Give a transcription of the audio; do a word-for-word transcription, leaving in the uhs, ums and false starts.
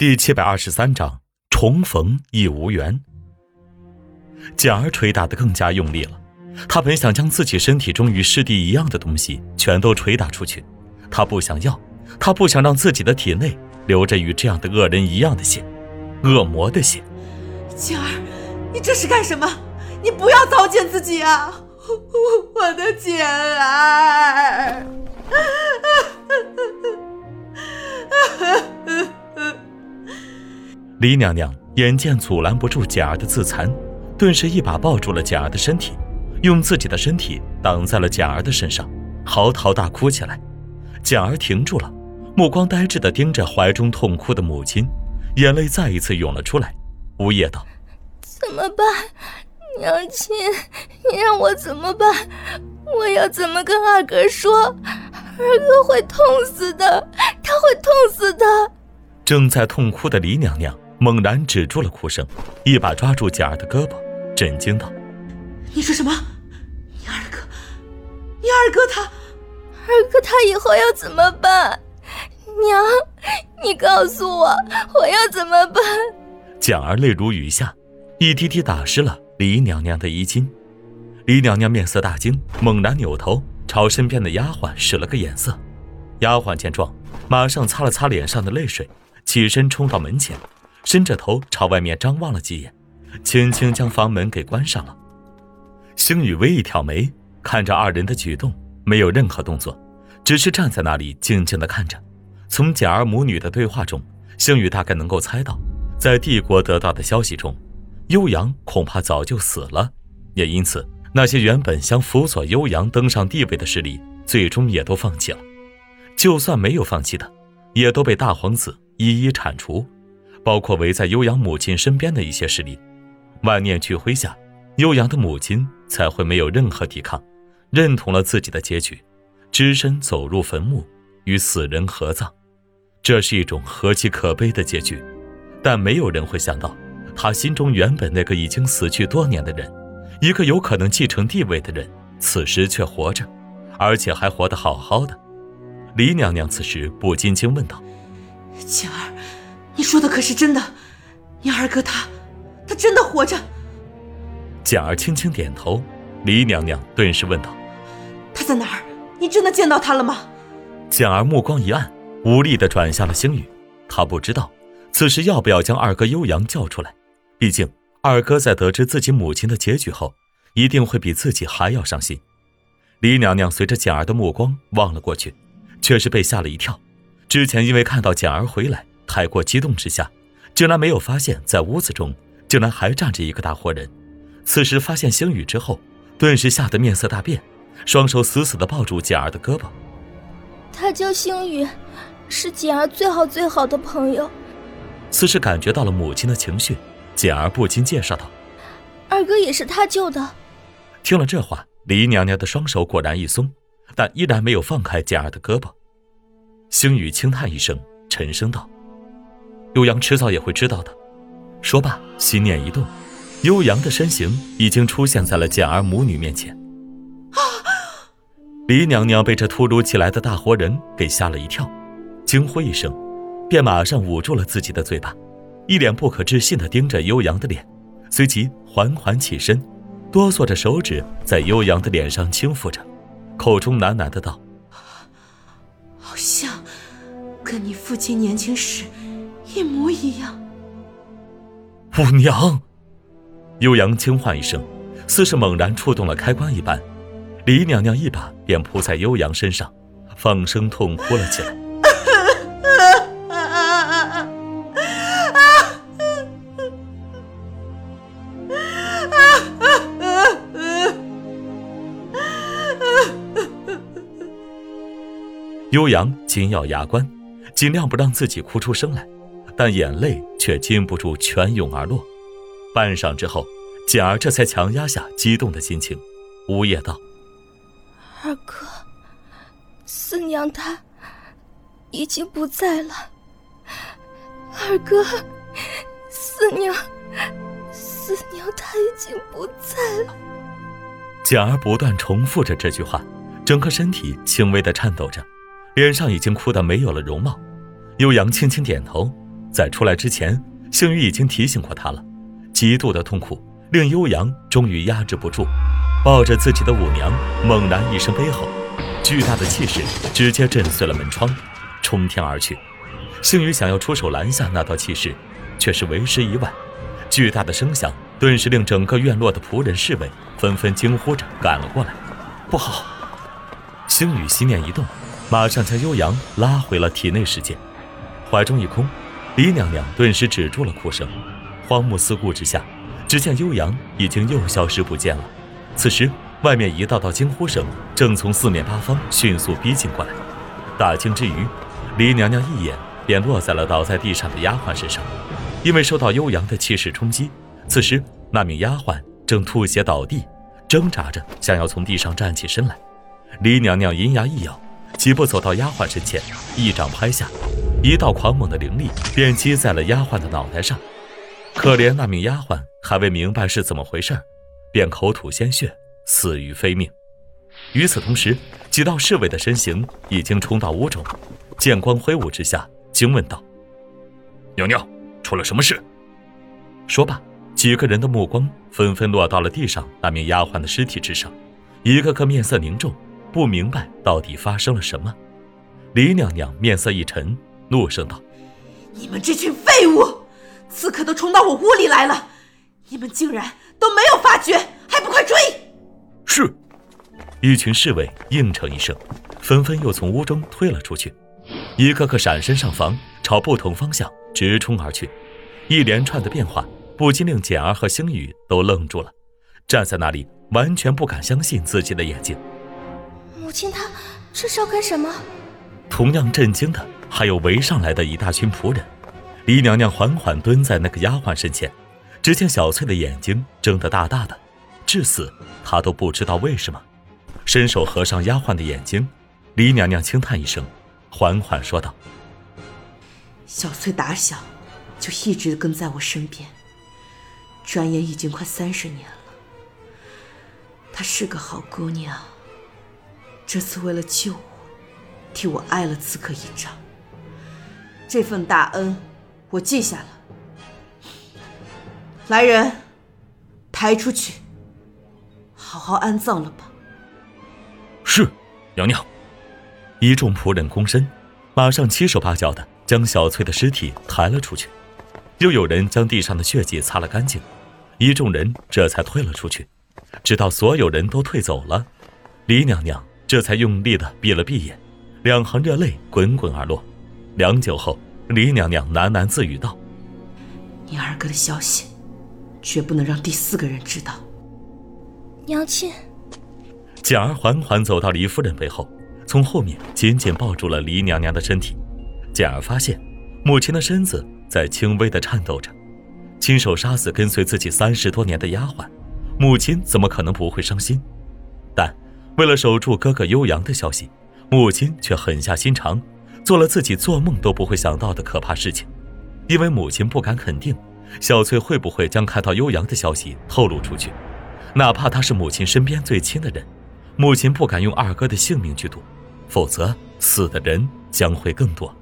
第七百二十三章重逢亦无缘。简儿捶打得更加用力了，他本想将自己身体中与师弟一样的东西全都捶打出去，他不想要，他不想让自己的体内流着与这样的恶人一样的血，恶魔的血。 简儿，你这是干什么？你不要糟践自己啊！我的简儿。 李娘娘眼见阻拦不住简儿的自残，顿时一把抱住了简儿的身体，用自己的身体挡在了简儿的身上，嚎啕大哭起来。简儿停住了，目光呆滞地盯着怀中痛哭的母亲，眼泪再一次涌了出来，呜咽道： 怎么办？娘亲，你让我怎么办？我要怎么跟二哥说？二哥会痛死的，他会痛死的。 正在痛哭的李娘娘猛然止住了哭声，一把抓住简儿的胳膊，震惊道： 你说什么？你二哥，你二哥他二哥他以后要怎么办？娘，你告诉我，我要怎么办？ 简儿泪如雨下，一滴滴打湿了李娘娘的衣襟。李娘娘面色大惊，猛然扭头朝身边的丫鬟使了个眼色。丫鬟见状，马上擦了擦脸上的泪水，起身冲到门前，伸着头朝外面张望了几眼，轻轻将房门给关上了。星宇微一挑眉，看着二人的举动，没有任何动作，只是站在那里静静地看着。从简儿母女的对话中，星宇大概能够猜到，在帝国得到的消息中，悠扬恐怕早就死了，也因此那些原本想辅佐悠扬登上帝位的势力，最终也都放弃了。就算没有放弃的，也都被大皇子一一铲除，包括围在悠扬母亲身边的一些势力。万念俱灰下，悠扬的母亲才会没有任何抵抗，认同了自己的结局，只身走入坟墓，与死人合葬。这是一种何其可悲的结局，但没有人会想到，他心中原本那个已经死去多年的人，一个有可能继承帝位的人，此时却活着，而且还活得好好的。李娘娘此时不禁惊问道： 简儿，你说的可是真的？你二哥他他真的活着？ 简儿轻轻点头。李娘娘顿时问道： 他在哪儿？你真的见到他了吗？ 简儿目光一暗，无力地转向了星宇。她不知道此时要不要将二哥悠扬叫出来，毕竟二哥在得知自己母亲的结局后，一定会比自己还要伤心。李娘娘随着简儿的目光望了过去，却是被吓了一跳。之前因为看到简儿回来，太过激动之下，竟然没有发现在屋子中竟然还站着一个大活人。此时发现星宇之后，顿时吓得面色大变，双手死死地抱住简儿的胳膊。 他叫星宇，是简儿最好最好的朋友。 此时感觉到了母亲的情绪，简儿不禁介绍道： 二哥也是他救的。 听了这话，李娘娘的双手果然一松，但依然没有放开简儿的胳膊。星宇轻叹一声，沉声道：悠扬迟早也会知道的。说罢，心念一动，悠扬的身形已经出现在了简儿母女面前。李娘娘被这突如其来的大活人给吓了一跳，惊呼一声，便马上捂住了自己的嘴巴，一脸不可置信地盯着悠扬的脸，随即缓缓起身，哆嗦着手指在悠扬的脸上轻抚着，口中喃喃地道： 好像跟你父亲年轻时一模一样。 五娘！悠扬轻唤一声，似是猛然触动了开关一般，李娘娘一把便扑在悠扬身上，放声痛哭了起来。悠扬紧咬牙关，尽量不让自己哭出声来，但眼泪却禁不住泉涌而落。半晌之后，简儿这才强压下激动的心情，呜咽道： 二哥，四娘她已经不在了。二哥，四娘四娘她已经不在了。 简儿不断重复着这句话，整个身体轻微的颤抖着，脸上已经哭得没有了容貌。悠扬轻轻点头， 在出来之前，星宇已经提醒过他了。极度的痛苦令悠扬终于压制不住，抱着自己的舞娘猛然一声悲吼，巨大的气势直接震碎了门窗，冲天而去。星宇想要出手拦下那道气势，却是为时已晚。巨大的声响顿时令整个院落的仆人侍卫纷纷惊呼着赶了过来。不好！星宇心念一动，马上将悠扬拉回了体内世界。怀中一空，李娘娘顿时止住了哭声。荒木四顾之下，只见悠扬已经又消失不见了。此时外面一道道惊呼声正从四面八方迅速逼近过来。大惊之余，李娘娘一眼便落在了倒在地上的丫鬟身上。因为受到悠扬的气势冲击，此时那名丫鬟正吐血倒地，挣扎着想要从地上站起身来。李娘娘银牙一咬，几步走到丫鬟身前，一掌拍下，一道狂猛的灵力便击在了丫鬟的脑袋上。可怜那名丫鬟还未明白是怎么回事，便口吐鲜血，死于非命。与此同时，几道侍卫的身形已经冲到屋中，剑光挥舞之下，惊问道：娘娘，出了什么事？说罢，几个人的目光纷纷落到了地上那名丫鬟的尸体之上，一个个面色凝重，不明白到底发生了什么。李娘娘面色一沉，怒声道： 你们这群废物，刺客都冲到我屋里来了，你们竟然都没有发觉，还不快追！ 是。一群侍卫应承一声，纷纷又从屋中退了出去，一个个闪身上房，朝不同方向直冲而去。一连串的变化不禁令简儿和星宇都愣住了，站在那里完全不敢相信自己的眼睛。 母亲她这是要干什么？ 同样震惊的还有围上来的一大群仆人。李娘娘缓缓蹲在那个丫鬟身前，只见小翠的眼睛睁得大大的，至死她都不知道为什么。伸手合上丫鬟的眼睛，李娘娘轻叹一声，缓缓说道： 小翠打小就一直跟在我身边，转眼已经快三十年了。她是个好姑娘，这次为了救我，替我挨了刺客一掌，这份大恩我记下了。来人，抬出去，好好安葬了吧。 是，娘娘。一众仆人躬身，马上七手八脚的将小翠的尸体抬了出去，又有人将地上的血迹擦了干净，一众人这才退了出去。直到所有人都退走了，李娘娘这才用力的闭了闭眼，两行热泪滚滚而落。良久后，李娘娘喃喃自语道： 你二哥的消息绝不能让第四个人知道。 娘亲。 简儿缓缓走到李夫人背后，从后面紧紧抱住了李娘娘的身体。简儿发现母亲的身子在轻微的颤抖着，亲手杀死跟随自己三十多年的丫鬟，母亲怎么可能不会伤心？但为了守住哥哥悠扬的消息，母亲却狠下心肠，做了自己做梦都不会想到的可怕事情。因为母亲不敢肯定小翠会不会将看到悠扬的消息透露出去，哪怕他是母亲身边最亲的人，母亲不敢用二哥的性命去赌，否则死的人将会更多。